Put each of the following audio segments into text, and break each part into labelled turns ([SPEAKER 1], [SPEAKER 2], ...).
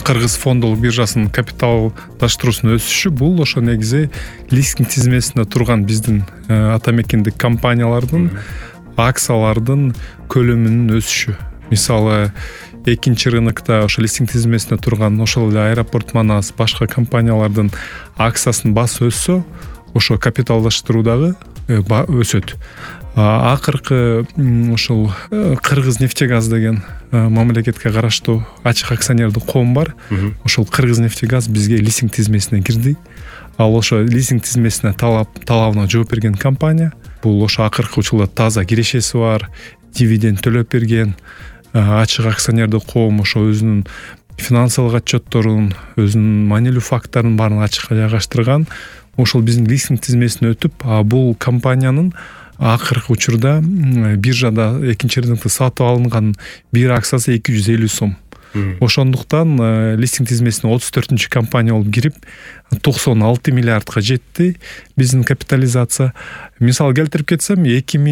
[SPEAKER 1] Кыргыз фондолук биржасынын капиталдаштыруусунун өсүшү бул ошо негизи листинг тизмесинде турган биздин ата мекендик компаниялардын акциялардын көлөмүнүн өсүшү. Мисалы экинчи рынокто ошо листинг тизмесинде турган ошол эле Аэропорт Манас башка компаниялардын акциясынын баасы өссө, ошо капиталдаштыруу дагы өсөт. Акыркы ошол Кыргыз нефтегаз деген мамлекетке караштуу ачык акционердик коом бар. Ошол Кыргыз нефтегаз бизге листинг тизмесине кирди. Ал ошо листинг тизмесине талабына жооп берген компания. Бул ошо акыркы учурда таза кирешеси бар, дивиденд төлөп берген ачык акционердик коом ошо өзүнүн финансылык отчетторун, өзүнүн маанилүү факттарын баарын ачыкка жайгаштырган. Ошол биздин листинг тизмесине өтүп, бул компаниянын акыркы учурда биржада экинчи рынокто сатып алынган бир акциясы 250 сом. Ошондуктан листинг тизмесине 34-чү компания болуп кирип 96 миллиардга жетти биздин капитализация. Мисал келтирип кетсем,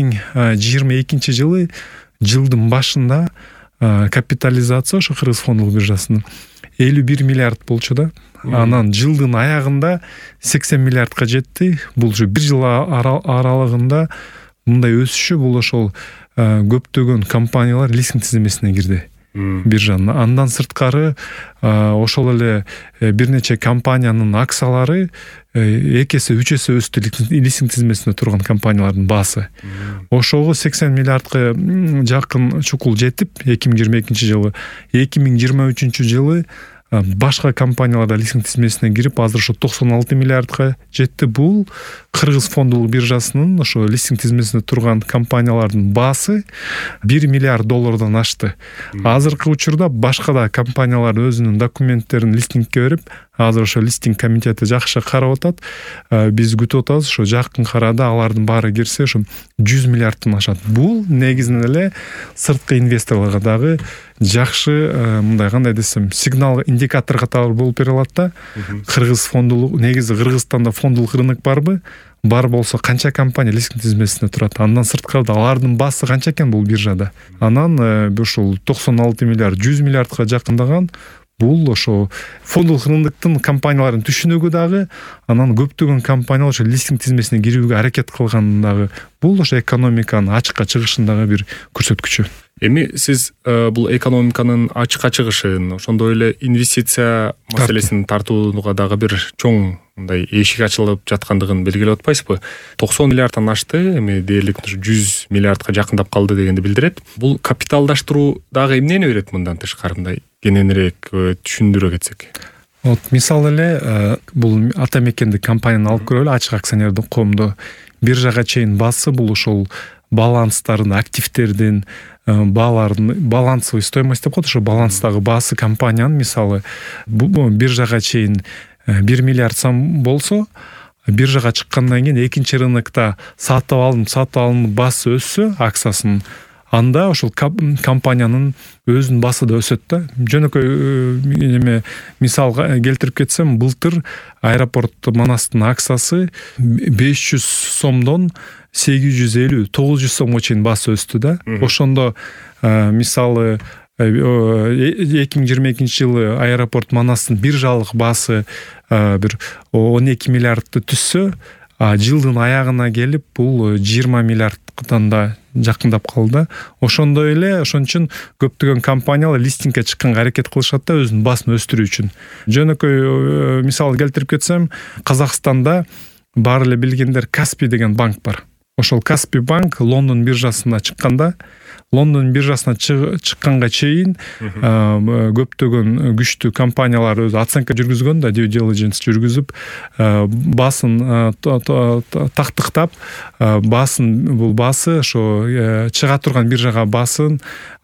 [SPEAKER 1] 2022 жылы жылдын башында капитализация ошо Кыргыз фондолук биржасынын 51 миллиард болчу да. Анан жылдын аягында 80 миллиардга жетти. Бул ушу бир жыл аралыгында мындай өсүшү бул ошол көптөгөн компаниялар листинг тизмесине кирди биржанын. Андан сырткары ошол эле бир нече компаниянын акциялары 2 эсе 3 эсе өстү листинг тизмесинде турган компаниялардын баасы. Ошого 80 миллиардга жакын чукул жетип 2022 жылы, 2023 жылы башка компанияларда листинг тизмесине кирип, азыр ошо 96 миллиардга жетти. Бул Кыргыз фондолук биржасынын ошо листинг тизмесинде турган компаниялардын баасы 1 миллиард доллардан ашты. Азыркы учурда башка да компаниялар өзүнүн документтерин листингке берип, азыр ошо листинг комитети жакшы карап атат. Биз күтүп атабыз, ошо жакын арада алардын баары кирсе, ошо 100 миллиардтан ашат. Бул негизинен эле сырткы инвесторлорго дагы жакшы, мындай кандай десем, сигнал, индикатор катары болуп бере алат да. Кыргыз фондолук, негизи Кыргызстанда фондолук рынок барбы? Бар болсо канча компания листинг тизмесинде турат? Андан сырткары алардын баасы канча экен бул биржада? Анан ушул 96 миллиард 100 миллиардга жакындаган. Бул ошо фондолук рыноктун компанияларын түшүнүгү дагы, анан көптөгөн компаниялар ошо листинг тизмесине кирүүгө аракет кылган дагы. Бул ошо экономиканын ачыкка чыгышындагы бир көрсөткүчү.
[SPEAKER 2] Эми сиз бул экономиканын ачыкка чыгышын, ошондой эле инвестиция маселесин тартууга дагы бир чоң мындай эшик ачылып жаткандыгын белгилеп атпайсызбы? 90 миллиардтан ашты, эми дээрлик 100 миллиардга жакындап калды дегенди билдирет. Бул капиталдаштыруу дагы эмнени берет мындан тышкары, мындай кененирээк түшүндүрө кетсек?
[SPEAKER 1] Мисалы эле бул ата мекендик компанияны алып көрөлү, ачык акционердик коомду биржага чейин баасы бул ошол баланстардын, активтердин баалардын балансовый стоимость деп коет, ошо баланстагы баасы компаниянын, мисалы биржага чейин 1 миллиард сом болсо, биржага чыккандан кийин экинчи рынокто сатып алынып баасы өссө, акциясынын, анда ошол компаниянын өзүнүн баасы да өсөт да. Жөнөкөй мисал келтирип кетсем, былтыр Аэропорт Манастын акциясы 500 сомдон 850-900 сомго чейин баасы өстү да. Ошондо мисалы 2022 жылы Аэропорт Манастын биржалык баасы бир 12 миллиардты түссө, жылдын аягына келип бул 20 миллиардтан да жакындап калды. Ошондой эле, ошон үчүн көптөгөн компаниялар листингке чыкканга аракет кылышат да, өзүнүн баасын өстүрүү үчүн. Жөнөкөй мисал келтирип кетсем, Казакстанда баары эле билгендер Каспий деген банк бар. Ошол Каспий банк Лондон биржасына чыкканда, Лондон биржасына чыкканга чейин көптөгөн күчтүү компаниялар өзү оценка жүргүзгөн да, due diligence жүргүзүп, баасын тактыктап, бул баасы ошо чыга турган биржага баасын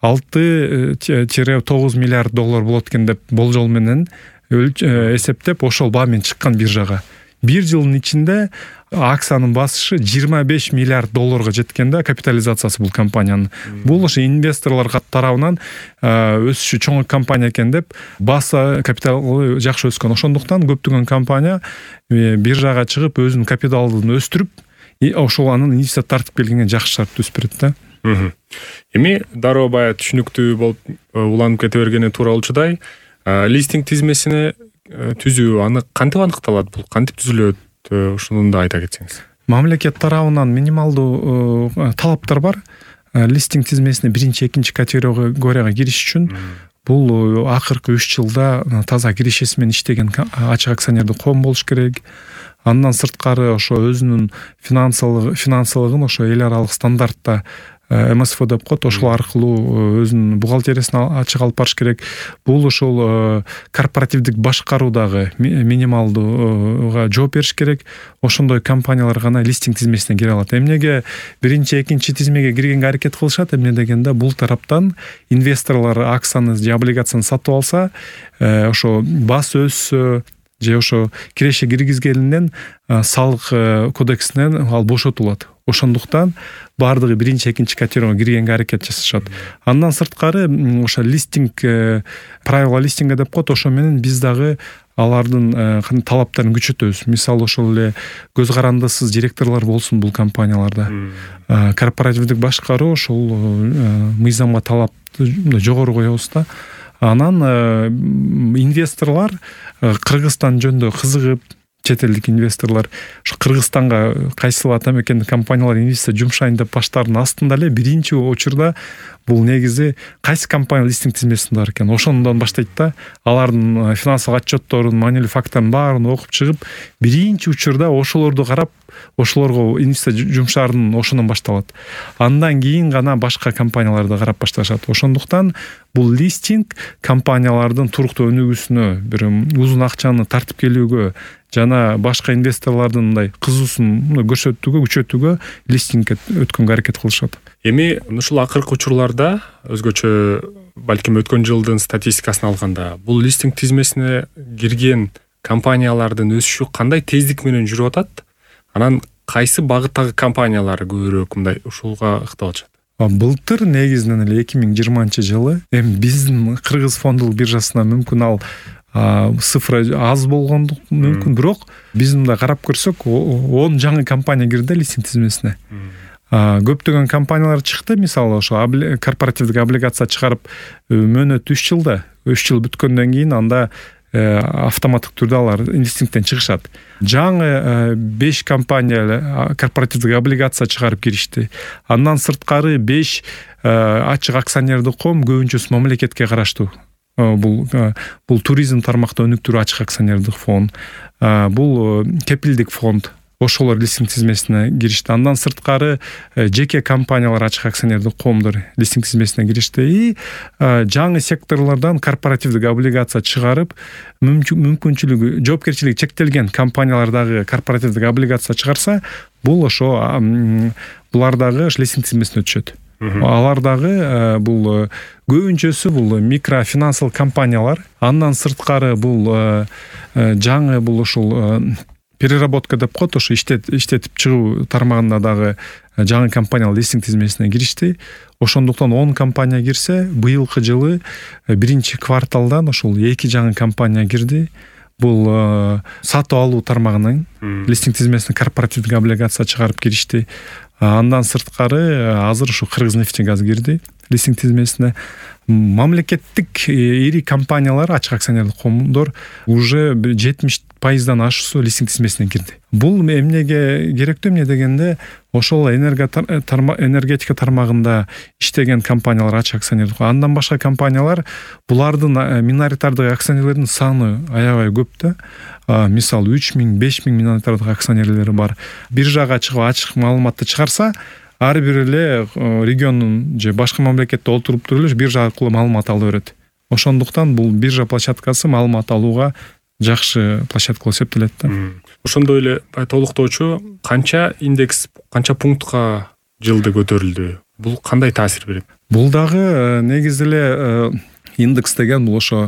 [SPEAKER 1] 6-9 миллиард доллар болот экен деп болжол менен эсептеп, ошол баа менен чыккан биржага. Бир жылдын ичинде акциянын басышы 25 миллиард долларга жеткен да, капитализациясы бул компаниянын. Бул ошо инвесторлор тарабынан өсүшү чоң компания экен деп, баасы капиталы жакшы өскөн. Ошондуктан көптөгөн компания биржага чыгып, өзүнүн капиталын өстүрүп, ошол анын инвестиция тартып келгенге жакшы шарт түзүп берет да.
[SPEAKER 2] Эми дароо баягы түшүнүктүү болуп уланып кете бергени туура болчудай, Листинг тизмесине түзүү аны кантип аныкталат, бул кантип түзүлөт, ушуну да айта кетсеңиз.
[SPEAKER 1] Мамлекет тарабынан минималдуу талаптар бар. Листинг тизмесине биринчи, экинчи категорияга кириш үчүн бул акыркы 3 жылда таза кирешеси менен иштеген ачык акционердик коом болуш керек. Андан сырткары ошо өзүнүн финансылыгын ошо эл аралык стандартта МСФ деп коет, ошол аркылуу өзүнүн бухгалтериясын ачык алып барыш керек. Бул ошол корпоративдик башкаруудагы минималдууга жооп бериш керек. Ошондой компаниялар гана листинг тизмесине кире алат. Эмнеге биринчи, экинчи тизмеге киргенге аракет кылышат? Эмне дегенде бул тараптан инвесторлор акцияны же облигацияны сатып алса, ошо баас өссө же ошо киреше киргизгенинен салык кодексинен ал бошотулат. Ошондуктан баардыгы биринчи, экинчи категорияга киргенге аракет жасашат. Андан сырткары ошо листинг, правила листинга деп коет, ошо менен биз дагы алардын талаптарын күчөтөбүз. Мисалы ошол эле көз карандысыз директорлор болсун бул компанияларда. Корпоративдик башкаруу ошол мыйзамга талапты жогору коебуз да. Анан инвесторлор Кыргызстан жөнүндө кызыгып, чет элдик инвесторлор ушу Кыргызстанга кайсыл атамекен компаниялар инвестиция жумшайын деп баштардын астында эле биринчи учурда бул негизи кайсы компания листинг тизмесинде бар экен, ошондон баштайт да. Алардын финансылык отчетторун, маанилүү факттарын баарын окуп чыгып, биринчи учурда ошолорду карап, ошолорго инвестиция жумшаарын ошондон башталат. Андан кийин гана башка компанияларды карап башташат. Ошондуктан бул листинг компаниялардын туруктуу өнүгүүсүнө, бир узун акчаны тартып келүүгө жана башка инвесторлордун мындай кызуусун көрсөтүүгө, күчөтүүгө листингге өткөнгө аракет кылышат.
[SPEAKER 2] Эми ушул акыркы учурларда өзгөчө балким өткөн жылдын статистикасын алганда, бул листинг тизмесине кирген компаниялардын өсүшү кандай тездик менен жүрүп атат? Анан кайсы багыттагы компаниялар көбүрөөк мындай ушулга ыктап атышат?
[SPEAKER 1] Былтыр негизинен эле 2020-жылы эми биздин Кыргыз фондулук биржасына мүмкүн ал цифра аз болгондук мүмкүн, бирок биз мындай карап көрсөк 10 жаңы компания кирди листинг тизмесине. Көптөгөн компаниялар чыкты, мисалы ошо корпоративдик облигация чыгарып мөөнөт 3 жылда, 3 жыл бүткөндөн кийин анда автоматтык түрдө алар листингден чыгышат. Жаңы 5 компания корпоративдик облигация чыгарып киришти. Андан сырткары 5 ачык акционердик коом, көбүнчөсү мамлекетке караштуу. Бул туризм тармакта өнүктүрүү ачык акционердик фонд, бул кепилдик фонд, ошолор листинг тизмесине киришти. Андан сырткары жеке компаниялар, ачык акционердик коомдор листинг тизмесине киришти. И жаңы секторлордон корпоративдик облигация чыгарып, мүмкүнчүлүгү, жоопкерчилиги чектелген компаниялардагы корпоративдик облигация чыгарса, бул ошо булардагы листинг тизмесине өтүшөт. Алардагы бул көбүнчөсү бул микрофинансылык компаниялар. Андан сырткары бул жаңы бул ушул переработка деп коет, ошо иштетип чыгуу тармагында дагы жаңы компаниялар листинг тизмесине киришти. Ошондуктан 10 компания кирсе, быйылкы жылы биринчи кварталдан ошол 2 жаңы компания кирди. Бул сатып алуу тармагынан листинг тизмесине корпоративдик облигация чыгарып киришти. Андан сырткары азыр ушу Кыргызнефтегаз кирди листинг тизмесине. Мамлекеттик ири компаниялар, ачык акционердик коомдор уже 70%-дан ашуусу листинг тизмесине кирди. Бул эмнеге керектүү? Эмне дегенде, ошол энергетика тармагында иштеген компаниялар, ачык акционердик, андан башка компаниялар, булардын миноритардык акционерлердин саны аябай көп да. Мисалы 3000, 5000 миноритардык акционерлери бар. Биржага чыгып ачык маалыматты чыгарса, ар бир эле региондун же башка мамлекетте отуруп туруп эле биржа аркылуу маалымат ала берет. Ошондуктан бул биржа площадкасы маалымат алууга жакшы площадка болуп эсептелет да.
[SPEAKER 2] Ошондой эле толуктоочу, канча индекс, канча пунктка жылда көтөрүлдү? Бул кандай таасир берет?
[SPEAKER 1] Бул дагы негизи эле индекс деген бул ошо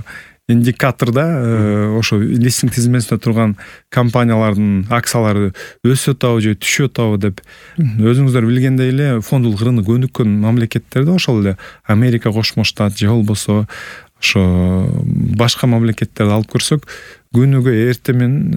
[SPEAKER 1] индикаторда, ошо листинг тизмесинде турган компаниялардын акциялары өсүп атабы же түшүп атабы деп. Өзүңүздөр билгендей эле, фондулук рынок өнүккөн мамлекеттерде, ошол эле Америка Кошмо Штат же болбосо ошо башка мамлекеттерди алып көрсөк, күнүгө эрте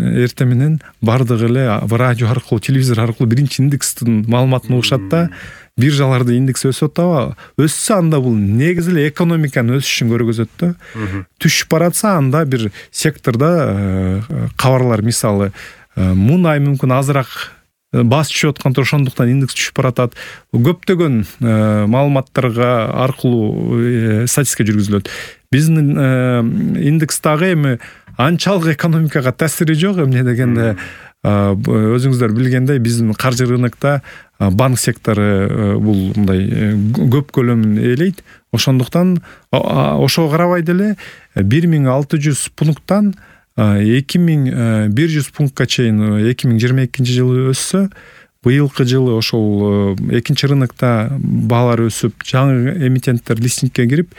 [SPEAKER 1] менен бардыгы эле радио аркылуу, телевизор аркылуу биринчи индекстин маалыматын угушат да, биржаларда индекс өсүп атабы, өссө анда бул негизи эле экономиканын өсүшүн көргөзөт да. Түшүп баратса анда бир секторда кабарлар, мисалы мунай мүмкүн азыраак бас түшүп аткан, ошондуктан индекс түшүп баратат. Көптөгөн маалыматтарга аркылуу статистика жүргүзүлөт. Биздин индекс дагы эми анчалык экономикага таасири жок. Эмне дегенде өзүңүздөр билгендей, биздин каржы рынокто банк сектору бул мындай көп көлөмүн ээлейт. Ошондуктан ошого карабай деле 1600 пункттан 2100 пунктка чейин 2022 жылы өссө, быйылкы жылы ошол экинчи рынокто баалар өсүп, жаңы эмитенттер листингке кирип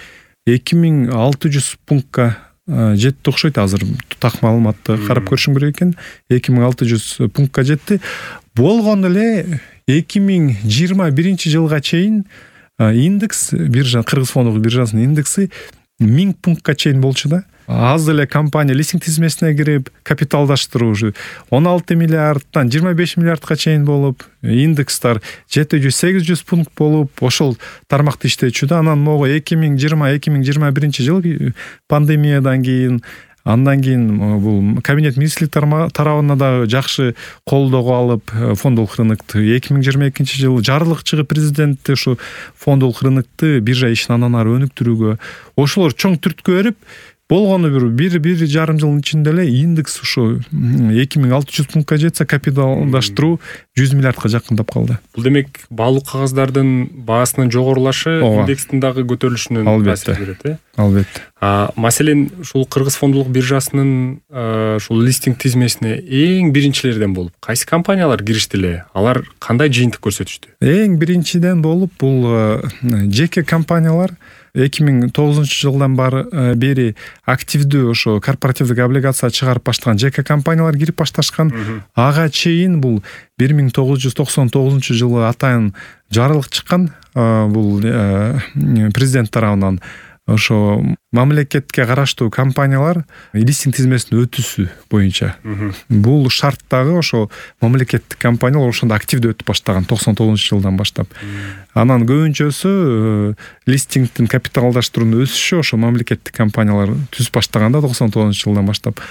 [SPEAKER 1] 2600 пунктка жетти окшойт. Азыр так маалыматты карап көрүшүм керек экен. 2600 пунктка жетти. Болгону эле 2021 жылга чейин индекс, биржа, Кыргыз фондулук биржасынын индекси 1000 пунктка чейин болчу да. Аз эле компания листинг тизмесине кирип, капиталдаштыруу 16 миллиардтан 25 миллиардка чейин болуп, индекстер 700-800 пункт болуп, ошол тармакта иштечү да. Анан могу 2020-2021 жылы пандемиядан кийин, андан кийин бул кабинет министрликтер тарабынан дагы жакшы колдоо алып, фондулук рынокты 2022 жылы жарлык чыгып, президентти ушу фондулук рынокты биржа ишин андан ары өнүктүрүүгө, ошолор чоң түрткө берип, болгону бир жарым жылдын ичинде эле индекс ушу 2600 пунктка жетсе, капиталдаштыруу 100 миллиардка жакындап калды.
[SPEAKER 2] Бул демек баалуу кагаздардын баасынын жогорулашы индекстин дагы көтөрүлүшүнө таасир берет, э?
[SPEAKER 1] Албетте.
[SPEAKER 2] Маселен, ушул Кыргыз фондулук биржасынын ушул листинг тизмесине эң биринчилерден болуп кайсы компаниялар киришти эле? Алар кандай жыйынтык көрсөтүштү?
[SPEAKER 1] Эң биринчиден болуп бул жеке компаниялар 2009 жылдан бери активдүү ошо корпоративдик облигация чыгарып баштаган жеке компаниялар кирип башташкан. Ага чейин бул 1999 жылы атайын жарлык чыккан, бул президент тарабынан ошо мамлекетке караштуу компаниялар листинг тизмесине өтүүсү боюнча. Бул шарттагы ошо мамлекеттик компаниялар ошондо активдүү өтүп баштаган 99 жылдан баштап. Анан көбүнчөсү листингдин капиталдаштыруунун өсүшү ошо мамлекеттик компаниялар түзүп баштаганда 99 жылдан баштап.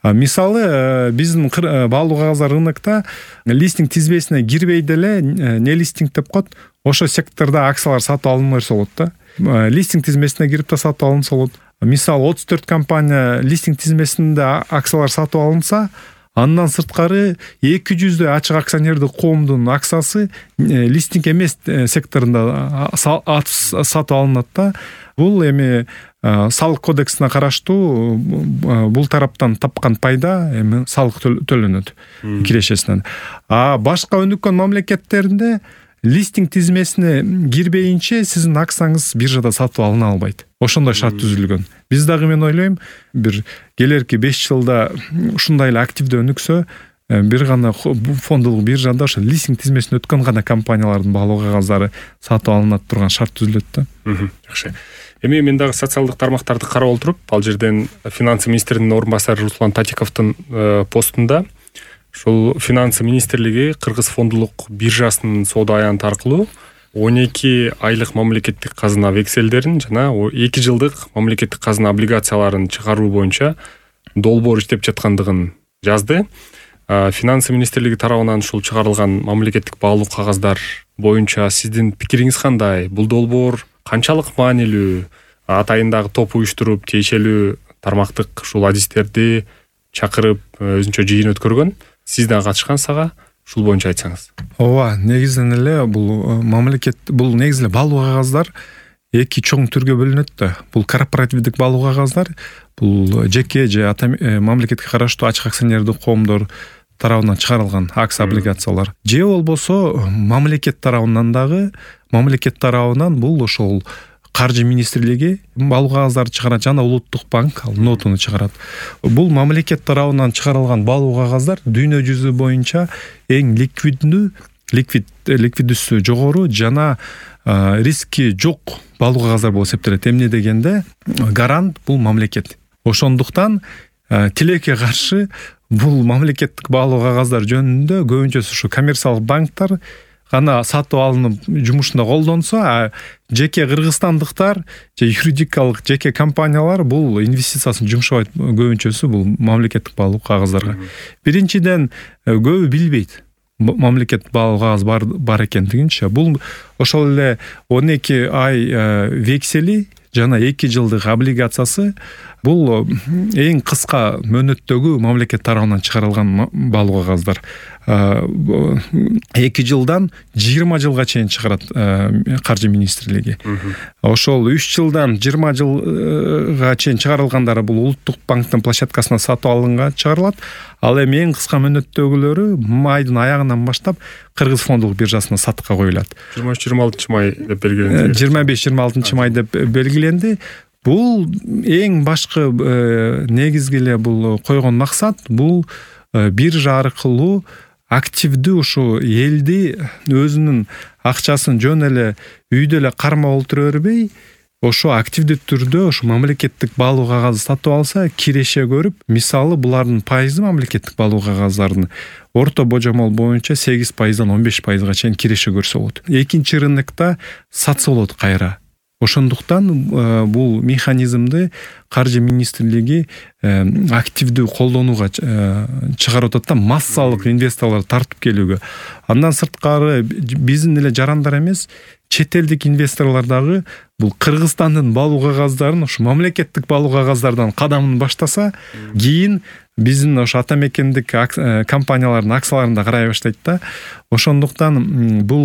[SPEAKER 1] Мисалы, биздин баалуу кагаздар рынокто листинг тизмесине кирбей деле не листинг деп коет, ошо сектордо акциялар сатып алынмай болот да. Листинг тизмесине кирип да сатып алынса болот. Мисалы, 34 компания листинг тизмесинде акциялар сатып алынса, андан сырткары 200 ачык акционердик коомдун акциясы листинг эмес секторунда сатып алынат да. Бул эми салык кодексине караштуу бул тараптан тапкан пайда эми салык төлөнөт кирешесинен. Башка өнүккөн мамлекеттеринде листинг тизмесине кирбейинче сиздин акцияңыз биржада сатып алына албайт. Ошондой шарт түзүлгөн. Биз дагы, мен ойлойм, бир келерки 5 жылда ушундай эле активдүү өнүксө, бир гана фондулук биржада ошо листинг тизмесине өткөн гана компаниялардын баалуу кагаздары сатып алынат турган шарт түзүлөт да.
[SPEAKER 2] Жакшы. Эми мен дагы социалдык тармактарды карап олтуруп, ал жерден финансы министринин орун басары Руслан Татиковдун постунда ушул финансы министрлиги Кыргыз фондулук биржасынын соода аянты аркылуу 12 айлык мамлекеттик казына векселдерин жана 2 жылдык мамлекеттик казына облигацияларын чыгаруу боюнча долбоор иштеп жаткандыгын жазды. Финансы министрлиги тарабынан ушул чыгарылган мамлекеттик баалуу кагаздар боюнча сиздин пикириңиз кандай? Бул долбоор канчалык маанилүү? Атайындагы топ уюштуруп, тиешелүү тармактык ушул адистерди чакырып өзүнчө жыйын өткөргөн. Сиз да катышкан сага ушул боюнча айтсаңыз.
[SPEAKER 1] Ооба, негизинен эле бул бул негизи эле баалуу кагаздар эки чоң түргө бөлүнөт да. Бул корпоративдик баалуу кагаздар, бул жеке же мамлекетке караштуу ачык акционердик коомдор тарабынан чыгарылган акция облигациялар. Же болбосо мамлекет тарабынан бул ошол каржы министрлиги баалуу кагаздарды чыгарат жана улуттук банк ал нотуну чыгарат. Бул мамлекет тарабынан чыгарылган баалуу кагаздар дүйнө жүзү боюнча эң ликвиддүүсү жогору жана риски жок баалуу кагаздар болуп эсептелет. Эмне дегенде, гарант бул мамлекет. Ошондуктан тилекке каршы бул мамлекеттик баалуу кагаздар жөнүндө көбүнчөсү ушу коммерциялык банктар гана сатып алынып жумушунда колдонсо, а жеке кыргызстандыктар же юридикалык жеке компаниялар бул инвестициясын жумшабайт. Көбүнчөсү бул мамлекеттик баалуу кагаздарга. Биринчиден көбү билбейт мамлекеттик баалуу кагаз бар экендигинчи. Бул ошол эле 12 ай вексели жана 2 жылдык облигациясы бул эң кыска мөөнөттөгү мамлекет тарабынан чыгарылган баалуу кагаздар. 2 жылдан 20 жылга чейин чыгарат каржы министрлиги. Ошол 3 жылдан 20 жылга чейин чыгарылгандары бул улуттук банктын площадкасына сатып алынга чыгарылат. Ал эми эң кыска мөөнөттөгүлөрү майдын аягынан баштап Кыргыз фондулук биржасына сатыкка коюлат.
[SPEAKER 2] 23-26 май деп белгиленди.
[SPEAKER 1] 25-26 май деп белгиленди. Бул эң башкы негизги эле бул койгон максат бул биржа аркылуу активдүү ушу элди өзүнүн акчасын жөн эле үйдө эле кармап олтура бербей, ошо активдүү түрдө ошо мамлекеттик баалуу кагазды сатып алса, киреше көрүп, мисалы булардын пайызы мамлекеттик баалуу кагаздардын орто божомол боюнча 8%-дан 15%га чейин киреше көрсө болот. Экинчи рынокто сатса болот кайра. Ошондуктан бул механизмди каржы министрлиги активдүү колдонууга чыгарып атат да, массалык инвесторлор тартып келүүгө. Андан сырткары биздин эле жарандар эмес, чет элдик инвесторлор дагы бул Кыргызстандын баалуу кагаздарын ошо мамлекеттик баалуу кагаздардан кадамын баштаса, кийин биздин ошо ата мекендик компаниялардын акцияларында карай баштайт да. Ошондуктан бул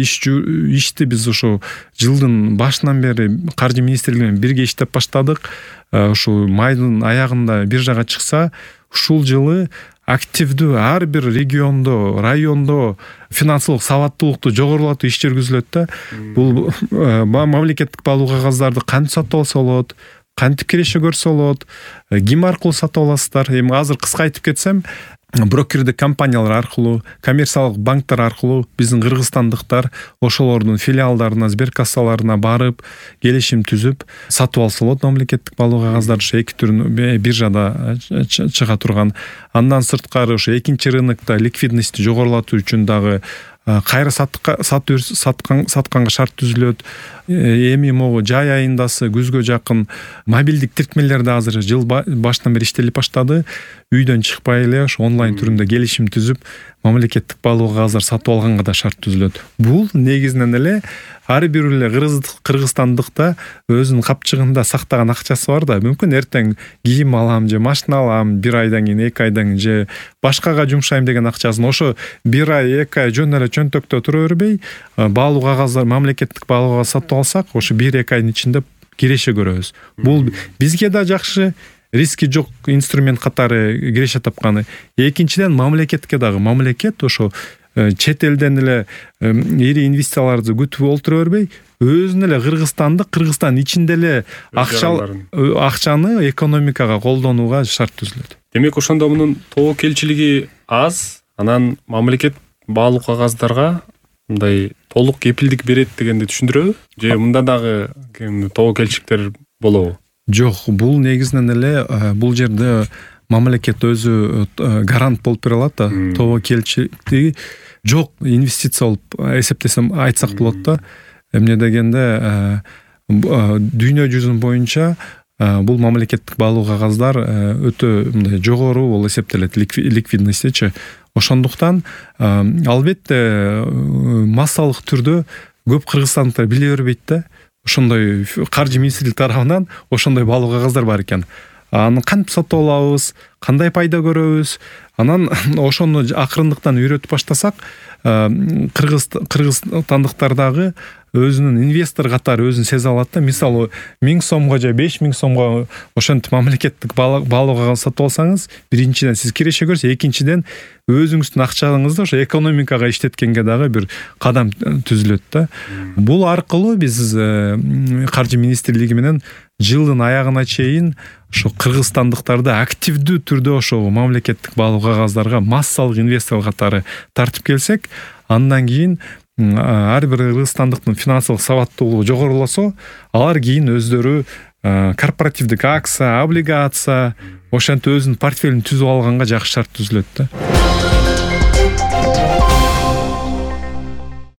[SPEAKER 1] ишти биз ошо жылдын башынан бери каржы министрлиги менен бирге иштеп баштадык. Ушу майдын аягында биржага чыкса, ушул жылы активдүү ар бир региондо, райондо финансылык сабаттуулукту жогорулатуу иш жүргүзүлөт да. Бул мамлекеттик баалуу кагаздарды кантип сатып алса болот, кантип киреше көрсө болот, ким аркылуу сатып аласыздар. Эми азыр кыска айтып кетсем, брокердик компаниялар аркылуу, коммерциялык банктар аркылуу биздин кыргызстандыктар ошолордун филиалдарына, сберкассаларына барып, келишим түзүп сатып алса болот мамлекеттик баалуу кагаздарды. Ошо эки түрүн биржада чыга турган. Андан сырткары ошо экинчи рынокто ликвидностьти жогорулатуу үчүн дагы кайра сатканга шарт түзүлөт. Эми могу жай айындасы күзгө жакын мобилдик тиркмелерди азыр жыл башынан бери иштелип баштады. Үйдөн чыкпай эле ошо онлайн түрүндө келишим түзүп, мамлекеттик баалуу кагаздар сатып алганга да шарт түзүлөт. Бул негизинен эле ар бир эле кыргызстандыкта өзүнүн капчыгында сактаган акчасы бар да, мүмкүн эртең кийим алам же машина алам, 1 айдан кийин, 2 айдан кийин же башкага жумшайм деген акчасын ошо 1 ай, 2 ай жөн эле чөнтөктө тура бербей, баалуу кагаздар, мамлекеттик баалуу кагаз сатып алсак, ошо 1-2 айдын ичинде киреше көрөбүз. Бул бизге да жакшы, риски жок инструмент катары киреше тапканы. Экинчиден мамлекетке дагы, мамлекет ошо чет элден эле ири инвестицияларды күтүп олтура бербей, өзүнүн эле Кыргызстан ичинде эле акчаны экономикага колдонууга шарт түзүлөт.
[SPEAKER 2] Демек ошондо мунун тобокелчилиги аз, анан мамлекет баалуу кагаздарга мындай толук кепилдик берет дегенди түшүндүрөбү? Же мында дагы тобокелчиликтер болобу?
[SPEAKER 1] Жок, бул негизинен эле бул жерде мамлекет өзү гарант болуп бере алат да. Тобокелчиликти жок инвестиция болуп эсептесем айтсак болот да. Эмне дегенде дүйнө жүзүнүн боюнча бул мамлекеттик баалуу кагаздар өтө мындай жогору болуп эсептелет, ликвидностьчи. Ошондуктан албетте массалык түрдө көп кыргызстандыктар биле бербейт да. Ошондой каржы министрлиги тарабынан ошондой баалуу кагаздар бар экен. Аны кантип сатып алабыз, кандай пайда көрөбүз? Анан ошону акырындыктан үйрөтүп баштасак, кыргызстандыктар дагы өзүнүн инвестор катары өзүн сезе алат да. Мисалы 1000 сомго же 5000 сомго ошентип мамлекеттик баалуу кагаз сатып алсаңыз, биринчиден сиз киреше көрсө, экинчиден өзүңүздүн акчаңызды ошо экономикага иштеткенге дагы бир кадам түзүлөт да. Бул аркылуу биз каржы министрлиги менен жылдын аягына чейин ошо кыргызстандыктарды активдүү түрдө ошо мамлекеттик баалуу кагаздарга массалык инвестор катары тартып келсек, андан кийин ар бир кыргызстандыктын финансылык сабаттуулугу жогорулосо, алар кийин өздөрү корпоративдик акция, облигация, ошентип өзүнүн портфелин түзүп алганга жакшы шарт түзүлөт да.